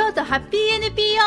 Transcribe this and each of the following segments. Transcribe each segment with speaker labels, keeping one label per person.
Speaker 1: 京都ハッピー NPO。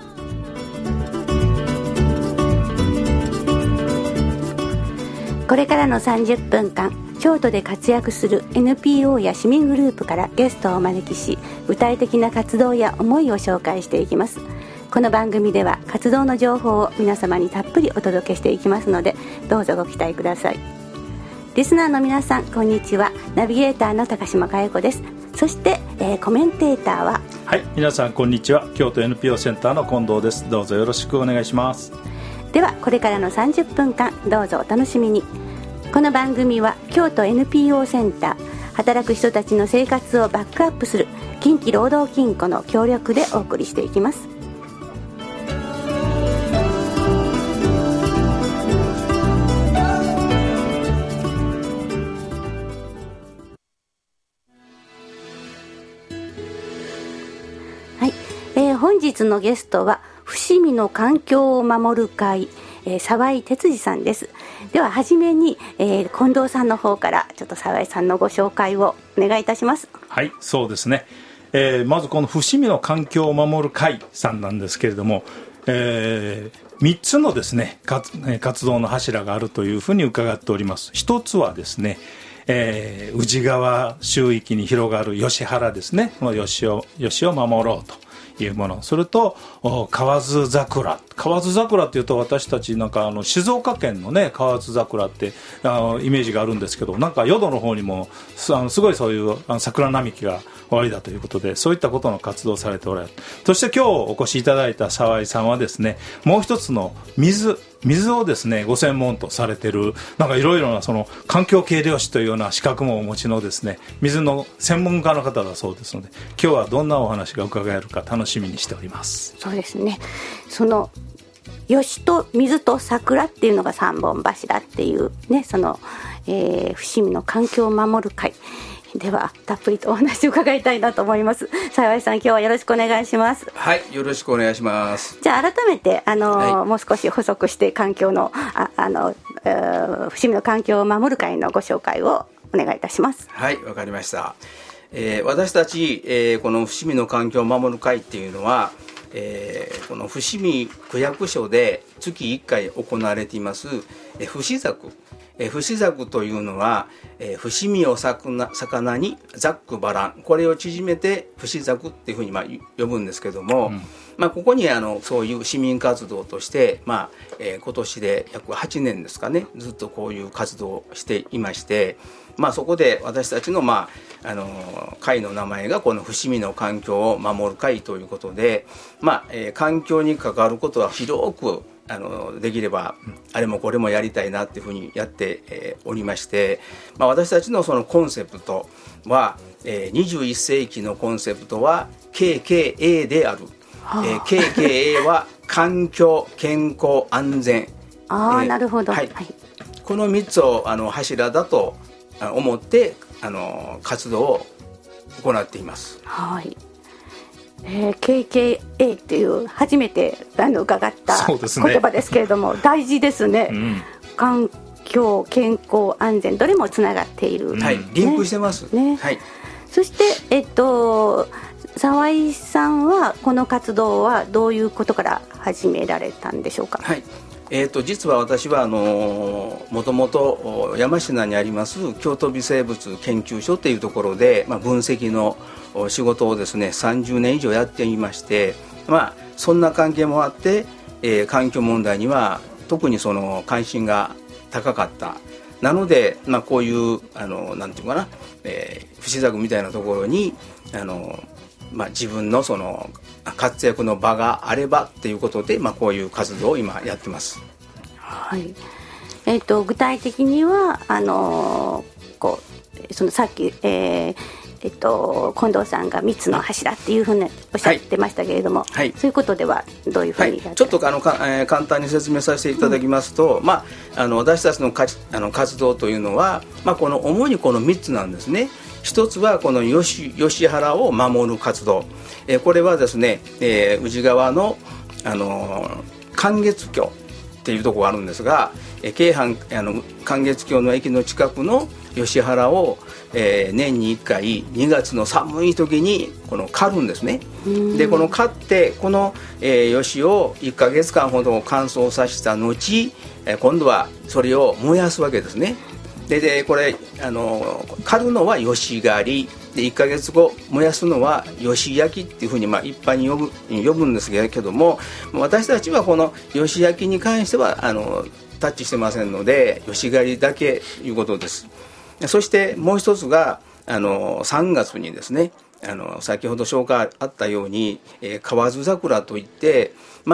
Speaker 2: これからの30分間、京都で活躍する NPO や市民グループからゲストをお招きし、具体的な活動や思いを紹介していきます。この番組では活動の情報を皆様にたっぷりお届けしていきますので、どうぞご期待ください。リスナーの皆さん、こんにちは。ナビゲーターの高島佳代子です。そして、コメンテーターは、
Speaker 3: はい、皆さんこんにちは。京都 NPO センターの近藤です。どうぞよろしくお願いします。
Speaker 2: ではこれからの30分間、どうぞお楽しみに。この番組は京都 NPO センター、働く人たちの生活をバックアップする近畿労働金庫の協力でお送りしていきます。はい、本日のゲストは伏見の環境を守る会、沢井哲司さんです。でははじめに、近藤さんの方からちょっと沢井さんのご紹介をお願いいたします。
Speaker 3: はい、そうですね。まずこの伏見の環境を守る会さんなんですけれども、3つのですね活動の柱があるというふうに伺っております。一つはですね、宇治川周域に広がる吉原ですね、この吉を守ろうというもの。それと河津桜っていうと、私たちなんか静岡県のね河津桜ってイメージがあるんですけど、なんか淀の方にもすごいそういう桜並木がおありだということで、そういったことの活動をされておられる。そして今日お越しいただいた沢井さんはですね、もう一つの水をですねご専門とされている、なんかいろいろなその環境計量士というような資格もお持ちのですね、水の専門家の方だそうですので、今日はどんなお話が伺えるか楽しみにしております。
Speaker 2: そうですね、その吉と水と桜っていうのが三本柱っていうね、その、伏見の環境を守る会ではたっぷりとお話を伺いたいなと思います。沢井さん、今日はよろしくお願いします。
Speaker 4: はい、よろしくお願いします。
Speaker 2: じゃあ改めて
Speaker 4: はい、
Speaker 2: もう少し補足して環境の伏見の環境を守る会のご紹介をお願いいたします。
Speaker 4: はい、わかりました。私たち、この伏見の環境を守る会っていうのは、この伏見区役所で月1回行われています伏作。伏作というのは、伏見を魚にざっくばらん、これを縮めて伏作っていうふうに呼ぶんですけども、ここにそういう市民活動として、今年で約8年ですかね、ずっとこういう活動をしていまして、そこで私たちの、会の名前がこの伏見の環境を守る会ということで、環境に関わることは広くできればあれもこれもやりたいなっていうふうにやって、おりまして、私たちのそのコンセプトは、21世紀のコンセプトは KKA である。KKA は環境、健康、安全。
Speaker 2: なるほど、
Speaker 4: はいはい、この3つを柱だと思って活動を行っています。
Speaker 2: はい、KKA っていう初めて伺った言葉ですけれども、大事ですね、環境、健康、安全、どれもつながっている、
Speaker 4: リンクしてます、はい、
Speaker 2: そして沢井さんはこの活動はどういうことから始められたんでしょうか。
Speaker 4: はい、実は私はもともと山科にあります京都微生物研究所というところで、分析の仕事をですね30年以上やっていまして、そんな関係もあって、環境問題には特にその関心が高かった。なので、こういうなんていうかな、伏作みたいなところに自分のその活躍の場があればっていうことで、こういう活動を今やってます。
Speaker 2: はい、具体的にはそのさっき、近藤さんが3つの柱っていうふうにおっしゃってましたけれども、そういうことではどういうふうにやって、
Speaker 4: ちょっと簡単に説明させていただきますと、私たちの活動というのは、主にこの3つなんですね。一つはこの吉原を守る活動、これはですね、宇治川の観月橋っていうところがあるんですが、京阪観月橋の駅の近くの吉原を、年に1回2月の寒い時にこの刈るんですね。でこの刈ってこの、吉を1ヶ月間ほど乾燥させた後、今度はそれを燃やすわけですね。でこれ刈るのは吉刈りで、1ヶ月後燃やすのは吉焼きっていうふうに一般に呼ぶんですけども、私たちはこの吉焼きに関してはタッチしてませんので、吉刈りだけいうことです。そしてもう一つが3月にですね、先ほど紹介あったように、河津桜といって、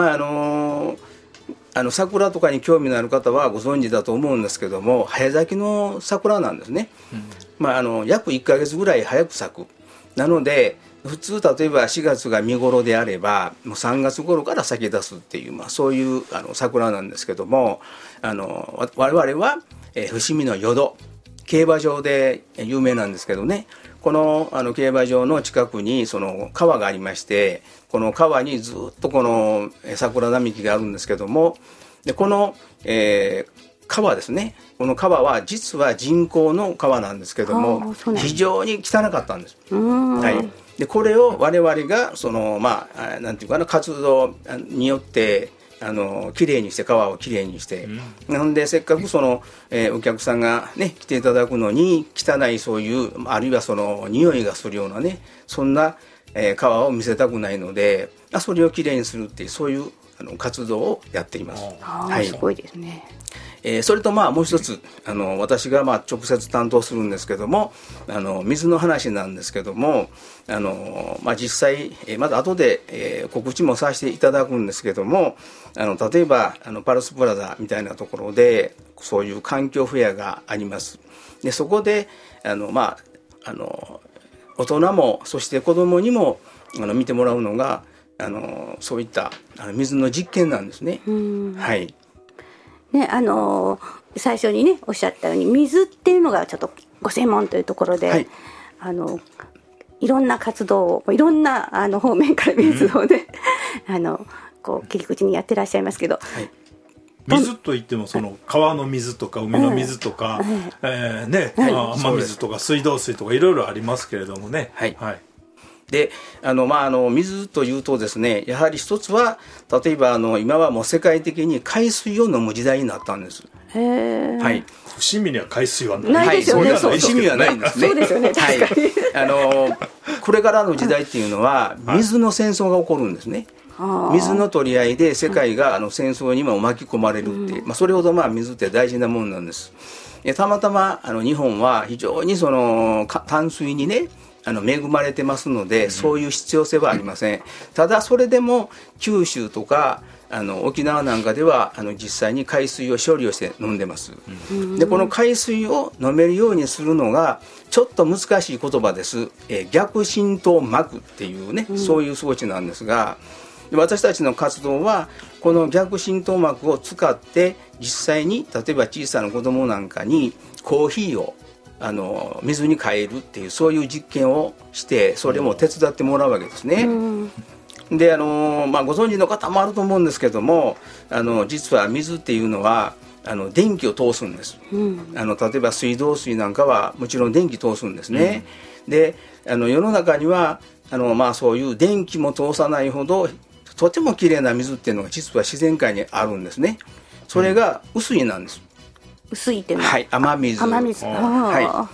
Speaker 4: 桜とかに興味のある方はご存知だと思うんですけども、早咲きの桜なんですね。約1ヶ月ぐらい早く咲く。なので普通例えば4月が見頃であればもう3月頃から咲き出すっていう、そういう桜なんですけども、我々は、伏見の淀競馬場で有名なんですけどね、この競馬場の近くにその川がありまして、この川にずっとこの桜並木があるんですけども、でこの、川ですね、この川は実は人工の川なんですけども、非常に汚かったんです。はい、でこれを我々がなんていうかな、活動によってきれいにして、川をきれいにして、なんでせっかくお客さんがね来ていただくのに汚いそういうあるいは匂いがするようなね、そんな川を見せたくないので、それをきれいにするっていうそういう活動をやっています。
Speaker 2: はい、すごいですね。
Speaker 4: それともう一つ私が直接担当するんですけども、水の話なんですけども、実際まだ後で、告知もさせていただくんですけども、例えばパルスプラザみたいなところでそういう環境フェアがあります。でそこで大人もそして子どもにも見てもらうのがそういった水の実験なんですね。はい
Speaker 2: ね、最初にねおっしゃったように水っていうのがちょっとご専門というところで、はい、いろんな活動をいろんな方面から水をね、こう切り口にやってらっしゃいますけど、
Speaker 3: はい、水といっても川の水とか海の水とか、雨水とか水道水とかいろいろありますけれどもね。
Speaker 4: はいはい、で水というとですね、やはり一つは例えば今はもう世界的に海水を飲む時代になったんです。はい、
Speaker 3: 伏見には海水は
Speaker 2: ないですよね。
Speaker 4: 伏見はないんですね。
Speaker 2: そうですよね、確かに。
Speaker 4: これからの時代っていうのは水の戦争が起こるんですね。水の取り合いで世界が戦争にも巻き込まれるっていう、それほど水って大事なもんなんです。たまたま日本は非常に淡水にね恵まれてますので、そういう必要性はありません。ただそれでも九州とか沖縄なんかでは実際に海水を処理をして飲んでます。でこの海水を飲めるようにするのがちょっと難しい言葉です。逆浸透膜っていうね、そういう装置なんですが、私たちの活動はこの逆浸透膜を使って実際に例えば小さな子供なんかにコーヒーを水に変えるっていうそういう実験をして、それも手伝ってもらうわけですね。でご存知の方もあると思うんですけども、実は水っていうのは電気を通すんです。例えば水道水なんかはもちろん電気通すんですね。で世の中にはそういう電気も通さないほどとてもきれいな水っていうのが実は自然界にあるんですね。それが雨水なんです。
Speaker 2: 薄いっていうのは、
Speaker 4: はい、雨水。
Speaker 2: はい、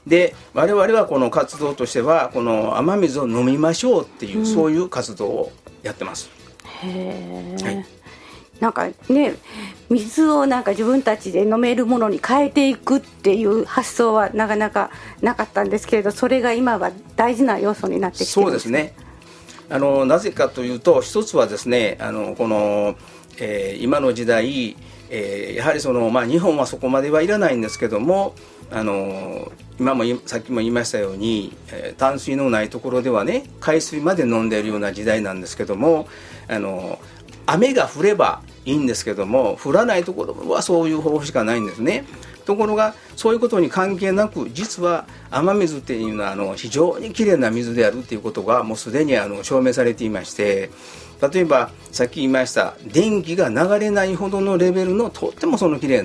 Speaker 4: で我々はこの活動としてはこの雨水を飲みましょうっていう、そういう活動をやってます。
Speaker 2: へー、はい、なんかね、水を自分たちで飲めるものに変えていくっていう発想はなかなかなかったんですけれど、それが今は大事な要素になってきている。
Speaker 4: そうですね。なぜかというと、一つはですね、この、今の時代やはり日本はそこまではいらないんですけども、今もさっきも言いましたように、淡水のないところではね海水まで飲んでいるような時代なんですけども、雨が降ればいいんですけども、降らないところはそういう方法しかないんですね。ところがそういうことに関係なく、実は雨水っていうのは非常にきれいな水であるっていうことがもうすでに証明されていまして、例えばさっき言いました電気が流れないほどのレベルのとってもきれいな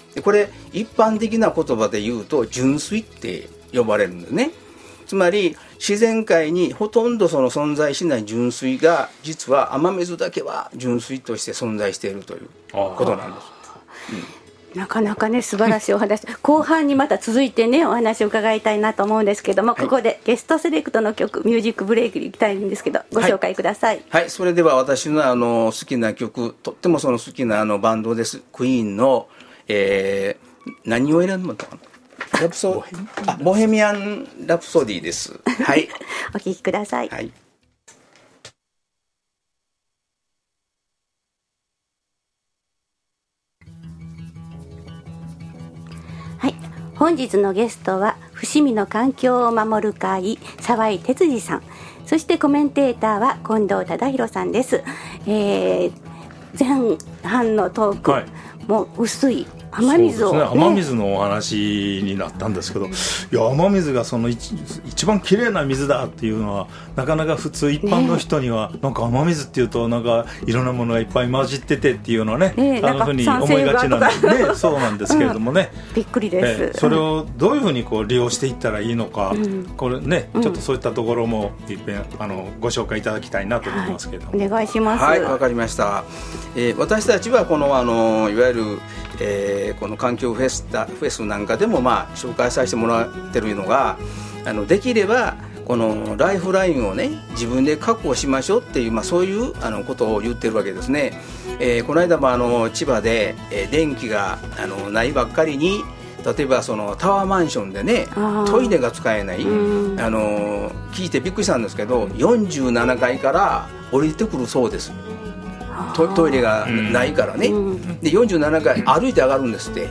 Speaker 4: これ一般的な言葉で言うと純水って呼ばれるんですね。つまり自然界にほとんどその存在しない純水が、実は雨水だけは純水として存在しているということなんです。
Speaker 2: なかなかね素晴らしいお話後半にまた続いてねお話を伺いたいなと思うんですけども、ここでゲストセレクトの曲ミュージックブレイクに行きたいんですけど、ご紹介ください。
Speaker 4: はい、それでは私の好きな曲、とってもその好きなバンドです。クイーンの、何を選んだのかな、ボヘミアン・ラプソディです。はい、
Speaker 2: お聴きください。
Speaker 4: はい。
Speaker 2: はい、本日のゲストは伏見の環境を守る会沢井哲司さん、そしてコメンテーターは近藤忠宏さんです。前半のトーク、はい、もう薄い雨水を、
Speaker 3: 雨水のお話になったんですけど、いや雨水がその一番きれいな水だっていうのはなかなか普通一般の人には、なんか雨水っていうとなんかいろんなものがいっぱい混じっててっていうのはね、あのふうに思いがちなんですね。そうなんですけれどもね、
Speaker 2: びっくりです。
Speaker 3: それをどういうふうにこう利用していったらいいのか、これね、ちょっとそういったところもいっぺんご紹介いただきたいなと思いますけれども、
Speaker 2: お願いします。
Speaker 4: はい、わかりました。私たちはこのいわゆるこの環境フェスなんかでも紹介させてもらってるのが、できればこのライフラインをね自分で確保しましょうっていう、そういうことを言ってるわけですね。この間も千葉で、電気がないばっかりに、例えばそのタワーマンションでねトイレが使えない、聞いてびっくりしたんですけど、47階から降りてくるそうです。トイレがないからね、で47階歩いて上がるんですって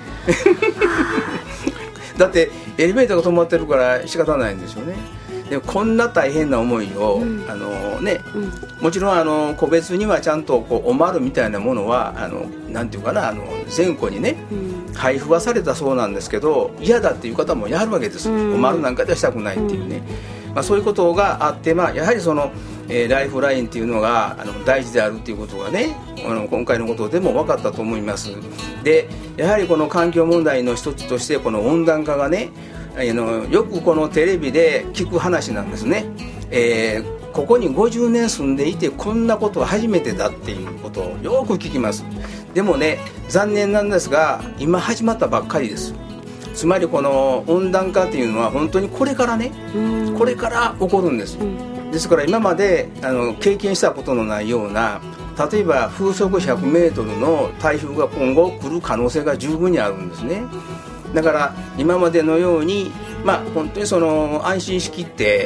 Speaker 4: だってエレベーターが止まってるから仕方ないんですよね。でこんな大変な思いを、もちろん個別にはちゃんとこうおまるみたいなものはなんていうかな、全戸にね、配布はされたそうなんですけど、嫌だっていう方もやるわけです。おまるなんかではしたくないっていうね、そういうことがあって、やはりそのライフラインっていうのが大事であるっていうことがね、今回のことでも分かったと思います。でやはりこの環境問題の一つとしてこの温暖化がね、よくこのテレビで聞く話なんですね。ここに50年住んでいてこんなことは初めてだっていうことをよく聞きます。でもね、残念なんですが今始まったばっかりです。つまりこの温暖化っていうのは本当にこれからね、これから起こるんです。ですから今まで経験したことのないような、例えば風速100メートルの台風が今後来る可能性が十分にあるんですね。だから今までのように、本当にその安心しきって、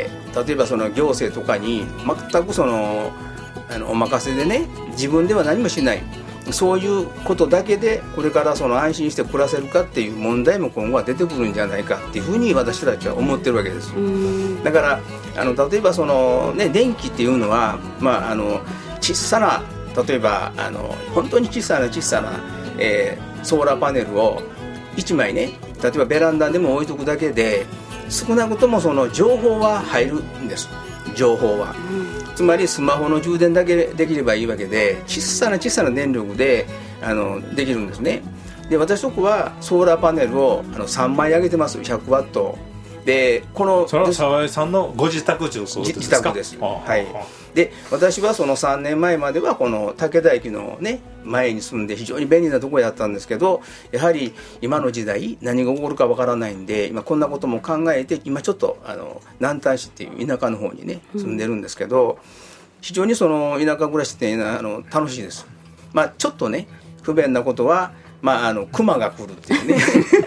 Speaker 4: 例えばその行政とかに全くそのお任せでね、自分では何もしない、そういうことだけでこれからその安心して暮らせるかっていう問題も今後は出てくるんじゃないかっていうふうに私たちは思ってるわけです。だから例えばその、電気っていうのは、小さな、例えば本当に小さな、ソーラーパネルを1枚ね、例えばベランダでも置いとくだけで少なくともその情報は入るんです。情報は、つまりスマホの充電だけできればいいわけで、小さな電力でできるんですね。で私とこはソーラーパネルを3枚上げてます。100ワットで、
Speaker 3: それは沢井さんのご自宅ということですか？
Speaker 4: 自宅です。はい。で私はその3年前まではこの武田駅のね前に住んで非常に便利なところやったんですけど、やはり今の時代何が起こるかわからないんで、今こんなことも考えて、今ちょっと南丹市っていう田舎の方にね住んでるんですけど、非常にその田舎暮らしって楽しいです。ちょっとね不便なことは熊が来るっていうね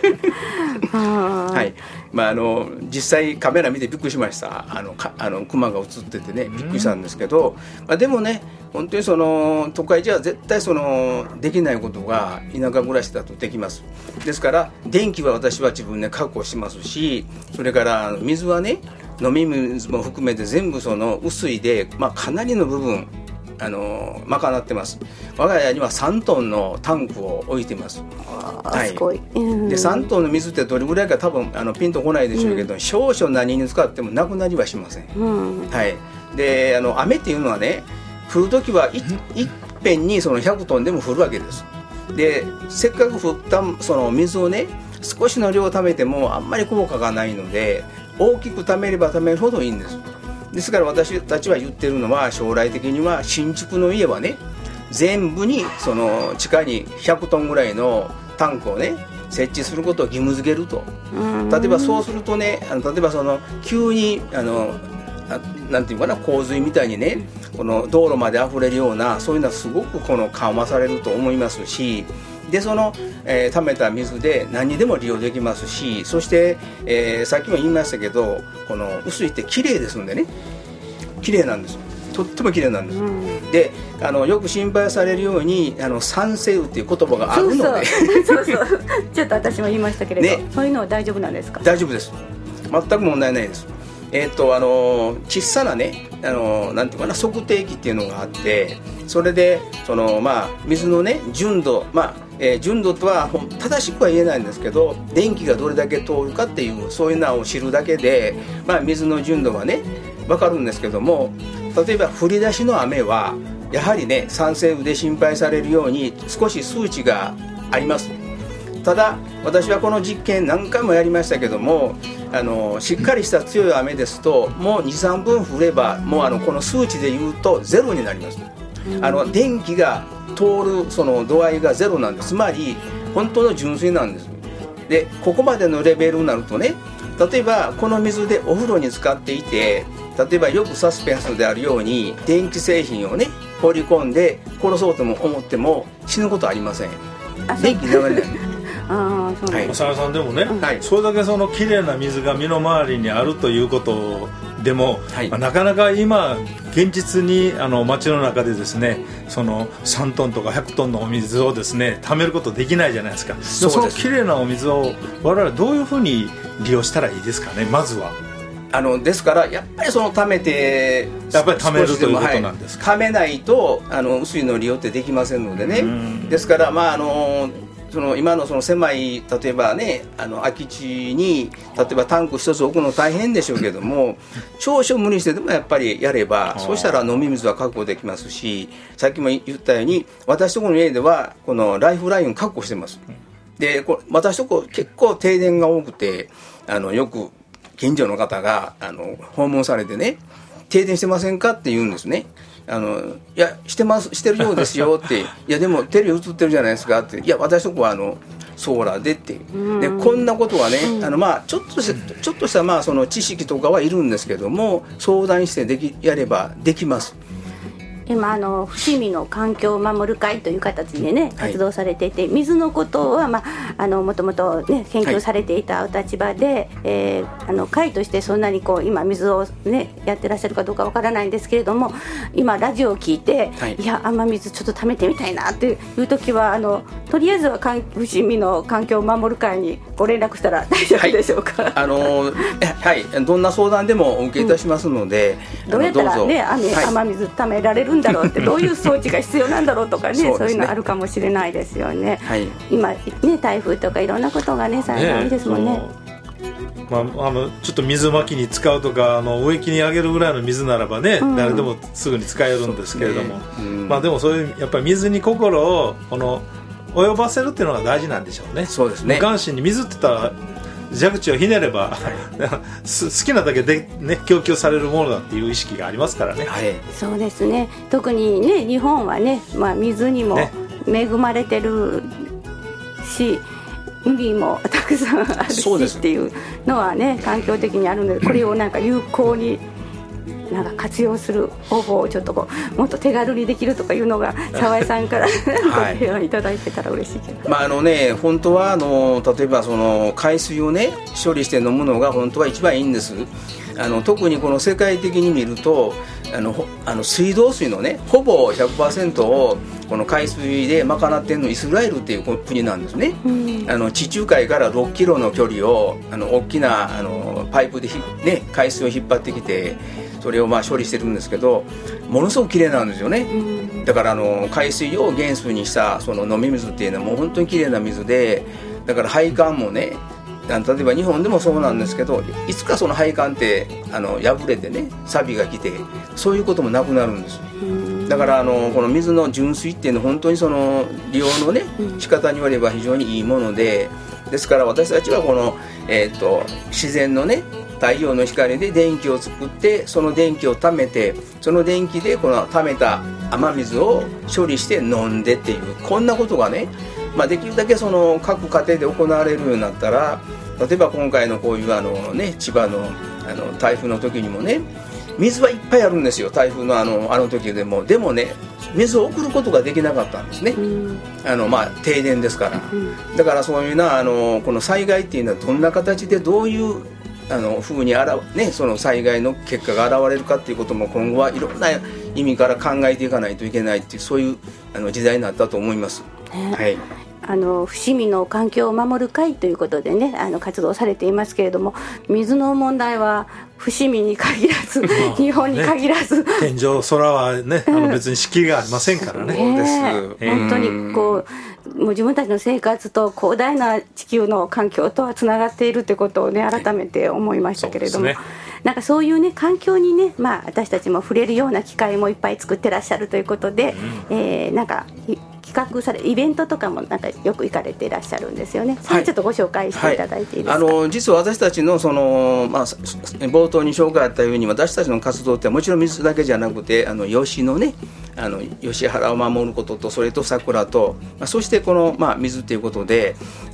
Speaker 4: はい、実際カメラ見てびっくりしました。熊が映っててねびっくりしたんですけど、でもね本当にその都会じゃ絶対そのできないことが田舎暮らしだとできます。ですから電気は私は自分で確保しますし、それから水はね、飲み水も含めて全部その雨水で、かなりの部分賄ってます。我が家には3トンのタンクを置いてます。
Speaker 2: すごい。
Speaker 4: で3トンの水ってどれぐらいか多分ピンとこないでしょうけど、少々何に使ってもなくなりはしません。はい。で雨っていうのはね、降るときはいっぺんにその100トンでも降るわけです。 でせっかく降ったその水をね少しの量を貯めてもあんまり効果がないので、大きく貯めれば貯めるほどいいんです。ですから私たちは言ってるのは、将来的には新築の家はね全部にその地下に100トンぐらいのタンクをね設置することを義務付けると。例えばそうするとね、例えばその急になんていうかな、洪水みたいにねこの道路まで溢れるような、そういうのはすごくこの緩和されると思いますし、でその、溜めた水で何にでも利用できますし、そして、さっきも言いましたけど、この雨水ってきれいですんでね、きれいなんです。とってもきれいなんです、でよく心配されるように酸性雨っていう言葉があるので
Speaker 2: そうちょっと私も言いましたけれど、ね、そういうのは大丈夫なんですか？
Speaker 4: 大丈夫です、全く問題ないです。小さなねなんていうかな、測定器っていうのがあって、それで水のね純度、純度とは正しくは言えないんですけど、電気がどれだけ通るかっていうそういうのを知るだけで、水の純度はね分かるんですけども、例えば降り出しの雨はやはりね酸性雨で心配されるように少し数値があります。ただ私はこの実験何回もやりましたけども、しっかりした強い雨ですともう 2,3 分降ればもうこの数値でいうとゼロになります。電気が通るその度合いがゼロなんです。つまり本当の純水なんです。でここまでのレベルになるとね、例えばこの水でお風呂に使っていて、例えばよくサスペンスであるように電気製品をね放り込んで殺そうとも思っても死ぬことはありません。電気流れない
Speaker 3: 浅田さんでもね、それだけそのきれいな水が身の回りにあるということでも、なかなか今現実に街の中でですね、その3トンとか100トンのお水をですね貯めることできないじゃないですか。そのきれいなお水を我々どういうふうに利用したらいいですかね、まずは。
Speaker 4: ですからやっぱりその貯めて
Speaker 3: やっぱり貯めるということなんですか。
Speaker 4: 貯めないと雨水の利用ってできませんのでね。ですからその今のその狭い例えばね空き地に例えばタンク一つ置くの大変でしょうけども、少々無理してでもやっぱりやれば、そうしたら飲み水は確保できますし、さっきも言ったように私とこの家ではこのライフラインを確保してます。で私とこ結構停電が多くて、よく近所の方が訪問されてね、停電してませんかって言うんですね。いやしてるようですよっていやでもテレビ映ってるじゃないですかって、いや私とこはソーラーでって、でこんなことはねちょっとしたその知識とかはいるんですけども、相談してやればできます。
Speaker 2: 今伏見の環境を守る会という形でね活動されていて、水のことはもともとね研究されていたお立場で、会としてそんなに今水をねやってらっしゃるかどうかわからないんですけれども、今ラジオを聞いて、いや雨水ちょっと貯めてみたいなっていう時はとりあえずは伏見の環境を守る会にご連絡したら大丈夫でしょうか？
Speaker 4: どんな相談でもお受けいたしますので、
Speaker 2: どうやったらね雨水貯められるんだろうってどういう装置が必要なんだろうとかねそういうのあるかもしれないですよね。今ね台風とかいろんなことがね災害多いですもんね。
Speaker 3: ちょっと水まきに使うとか植木にあげるぐらいの水ならばね、誰でもすぐに使えるんですけれども、でもそういうやっぱり水に心を及ばせるっていうのが大事なんでしょうね。
Speaker 4: そうですね。
Speaker 3: 無関心に水って言ったら蛇口をひねれば、好きなだけで、ね、供給されるものだっていう意識がありますからね。
Speaker 2: そうですね。特にね日本はね、水にも恵まれてるし、海もたくさんあるしっていうのはね環境的にあるので、これをなんか有効に活用する方法をちょっともっと手軽にできるとかいうのが澤井さんからご提案いただいてたら嬉しいけど、
Speaker 4: 本当は例えばその海水をね処理して飲むのが本当は一番いいんです。特にこの世界的に見ると水道水のねほぼ 100% をこの海水で賄っているのイスラエルっていう国なんですね。地中海から6キロの距離を大きなパイプで、海水を引っ張ってきてそれを処理してるんですけど、ものすごくきれいなんですよね。だから海水を原水にしたその飲み水っていうのはもう本当にきれいな水で、だから配管もね例えば日本でもそうなんですけど、いつかその配管って破れてね錆が来てそういうこともなくなるんです。 だからこの水の純水っていうのは本当にその利用のね仕方によれば非常にいいもので、ですから私たちはこの、自然のね太陽の光で電気を作って、その電気を溜めて、その電気でこの溜めた雨水を処理して飲んでっていう、こんなことがね、できるだけその各家庭で行われるようになったら、例えば今回のこういう千葉の台風の時にもね、水はいっぱいあるんですよ、台風のあの時でも。でもね、水を送ることができなかったんですね、停電ですから。だからそういうこの災害っていうのはどんな形でどういう風にその災害の結果が現れるかっていうことも今後はいろんな意味から考えていかないといけないっていう、そういう時代になったと思います。はい、
Speaker 2: 伏見の環境を守る会ということでね、活動されていますけれども、水の問題は伏見に限らず日本に限らず、
Speaker 3: 天井空はね、別に四季がありませんからね。
Speaker 2: そうです。本当にもう自分たちの生活と広大な地球の環境とはつながっているということをね、改めて思いましたけれども、なんかそういうね環境にね、私たちも触れるような機会もいっぱい作ってらっしゃるということで、なんか企画されイベントとかもなんかよく行かれていらっしゃるんですよね。それちょっとご紹介していただいていいですか。
Speaker 4: 実は私たちの冒頭に紹介あったように、私たちの活動ってもちろん水だけじゃなくて、吉のね吉原を守ることと、それと桜と、そしてこの、水ということで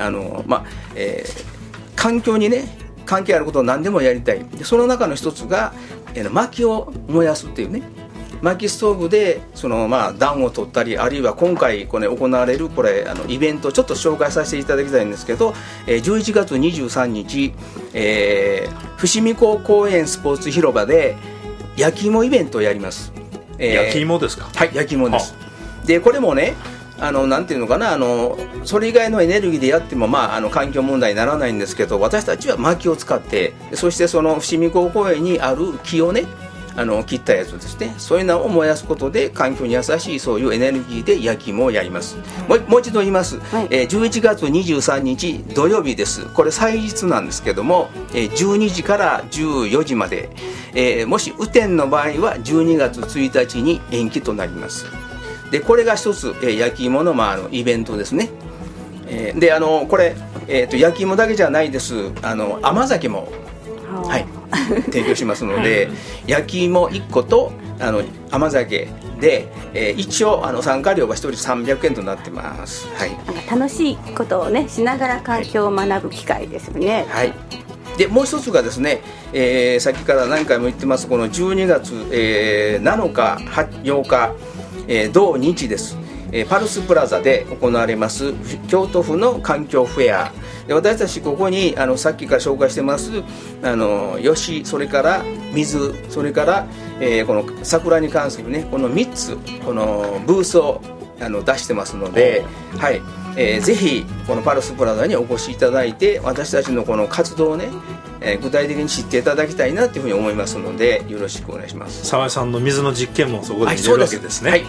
Speaker 4: 環境にね関係あることを何でもやりたい。でその中の一つが、薪を燃やすっていうね、薪ストーブで暖を取ったり、あるいは今回行われるイベントをちょっと紹介させていただきたいんですけど、11月23日、伏見港公園スポーツ広場で焼き芋イベントをやります。
Speaker 3: 焼き芋ですか。
Speaker 4: はい、焼き芋です。でこれもね、なんていうのかな、それ以外のエネルギーでやっても、環境問題にならないんですけど、私たちは薪を使って、そしてその伏見港公園にある木をね切ったやつですね、そういうのを燃やすことで環境に優しいそういうエネルギーで焼き芋をやります。もう一度言います、11月23日土曜日です。これ祭日なんですけども、12時から14時まで、もし雨天の場合は12月1日に延期となります。でこれが一つ、焼き芋の、イベントですね。でこれ、焼き芋だけじゃないです。甘酒も提供しますので、焼き芋1個と甘酒で、一応参加料は1人300円となってます。
Speaker 2: なんか楽しいことをねしながら環境を学ぶ機会ですよね。
Speaker 4: でもう一つがですね、さっきから何回も言ってます、この12月、7日8日、同日です。パルスプラザで行われます京都府の環境フェアで、私たちここにさっきから紹介してます吉、それから水、それから、この桜に関するねこの3つこのブースを出してますので、ぜひこのパルスプラザにお越しいただいて、私たちのこの活動をね、具体的に知っていただきたいなというふうに思いますので、よろしくお願いします。
Speaker 3: 澤井さんの水の実験もそこで見れるわけですね。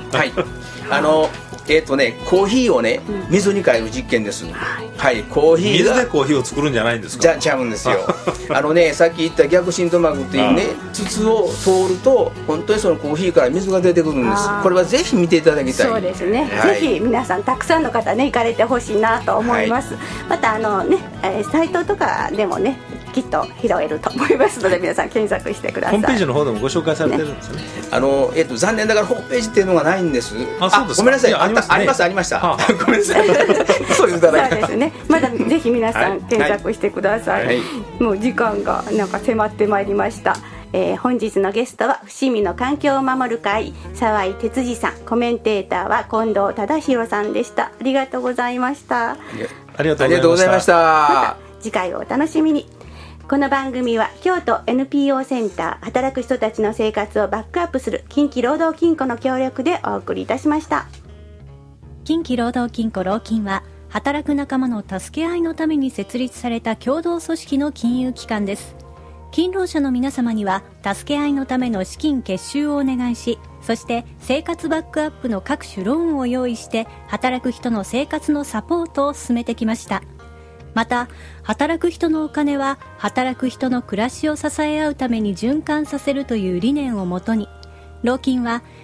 Speaker 4: コーヒーをね水に変える実験です。コーヒーが
Speaker 3: 水でコーヒーを作るんじゃないんですか。
Speaker 4: ちゃうんですよ。さっき言った逆浸透膜っていうね筒を通ると本当にそのコーヒーから水が出てくるんです。これはぜひ見ていただきたい。
Speaker 2: そうですね、ぜひ皆さんたくさんの方ね行かれてほしいなと思います。またサイトとかでもねきっと拾えると思いますので、皆さん検索してください。
Speaker 3: ホームページの方でもご紹介されてるんですよね。
Speaker 4: 残念ながらホームページっていうのがないんです。
Speaker 3: そうですか。
Speaker 4: ごめんなさい。ありました。ごめんなさい。そうですね。
Speaker 2: まだぜひ皆さん検索してください。もう時間がなんか迫ってまいりました。本日のゲストは伏見の環境を守る会澤井哲司さん、コメンテーターは近藤忠宏さんでした。ありがとうございました。
Speaker 3: ありがとうございました。
Speaker 2: また次回をお楽しみに。この番組は京都 NPO センター働く人たちの生活をバックアップする近畿労働金庫の協力でお送りいたしました。
Speaker 1: 近畿労働金庫労金は働く仲間の助け合いのために設立された共同組織の金融機関です。勤労者の皆様には助け合いのための資金結集をお願いし、そして生活バックアップの各種ローンを用意して働く人の生活のサポートを進めてきました。また働く人のお金は働く人の暮らしを支え合うために循環させるという理念をもとに、労金は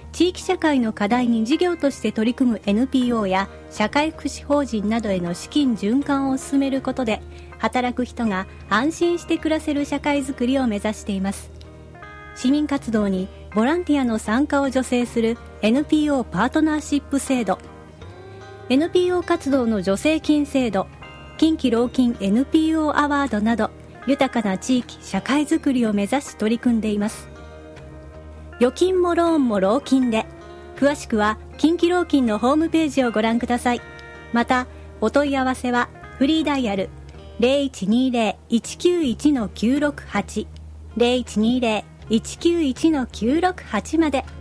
Speaker 1: 地域社会の課題に事業として取り組む NPO や社会福祉法人などへの資金循環を進めることで、働く人が安心して暮らせる社会づくりを目指しています。市民活動にボランティアの参加を助成する NPO パートナーシップ制度、 NPO 活動の助成金制度、近畿老金 NPO アワードなど、豊かな地域社会づくりを目指し取り組んでいます。預金もローンも老金で、詳しくは近畿老金のホームページをご覧ください。またお問い合わせはフリーダイヤル 0120-191-968 0120-191-968まで。